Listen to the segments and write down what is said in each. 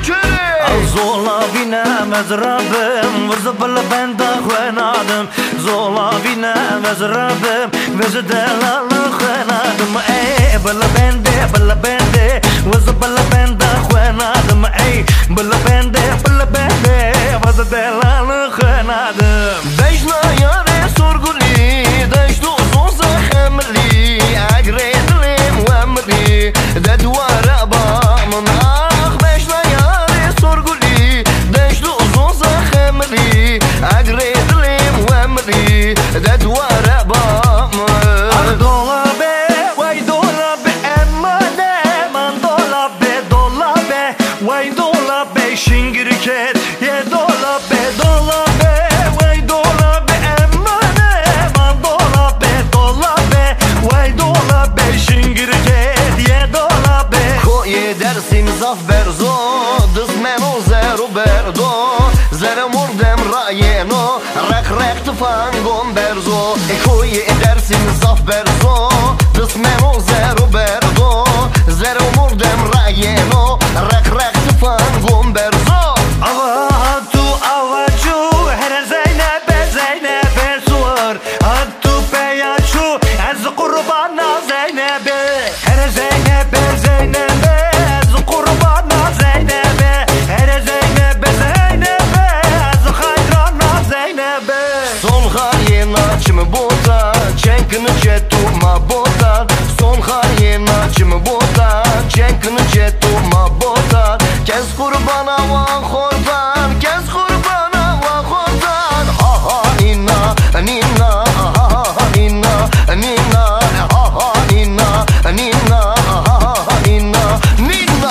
زولا بینم از ربم وز بل بند خوانادم زولا بینم از ربم وز دلال خوانادم ای بل بند وز بل بند خوانادم ای بل بند وز دلال خوانادم دجنا یاره سرگلی دجدو زوز خملی اگریدلیم وملی ددوار با من آخ دجنا یاره سرگلی دجدو زوز خملی اگریدلیم وملی ددوار با من دولابه وای دولابه امانه من دولابه وای دولابه شنگرکت یه دولابه وای دولابه امانه من دولابه وای دولابه شنگرکت یه دولابه کوی درسیم زاف برزو دزمنو زرو بردو زر مردم راینو رق تفانگون برزو کوی درسیم زاف برزو دزمنو زرو بردو زر مردم راینو رق تفانگون برزو Kes kurbana va khordan kes kurbana va khordan ha ha nina nina ha ha nina nina ha ha nina nina ha ha nina nina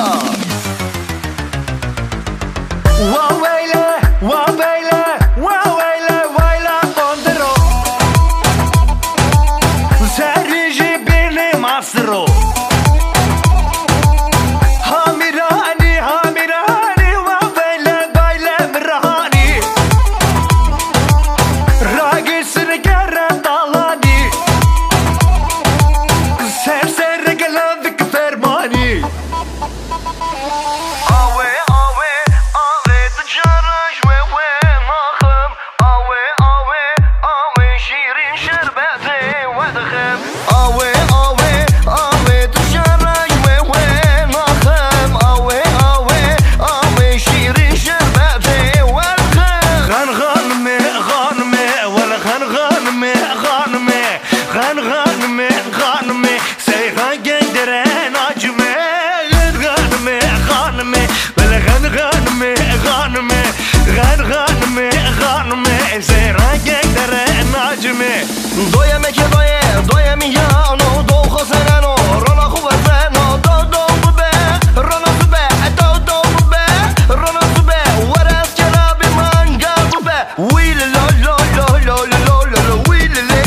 wa weyle pondero seriji birli masro Doyeme ke doyemi yano do khosenano rona khubasano do be rona sube do be rona sube waras janabi manga be will lo will le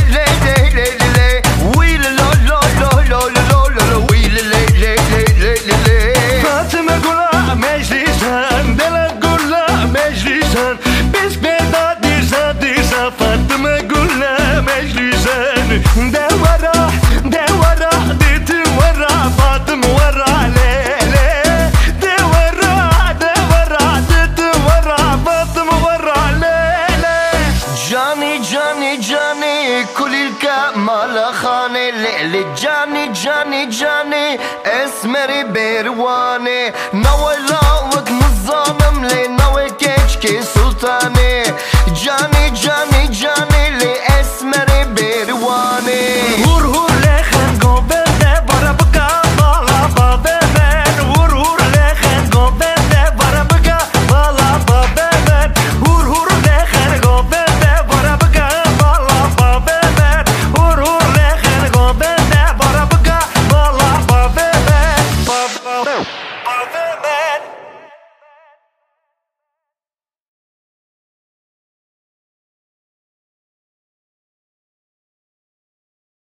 will lo will le Fatıma gula meclisan dela gula meclisan biz beda dirsa Fatıma gula meclisan devara ditim vara Fatım vara lele devara ditim vara Fatım vara lele Cani kulilka malakhane lele Cani esmeri berwane nawala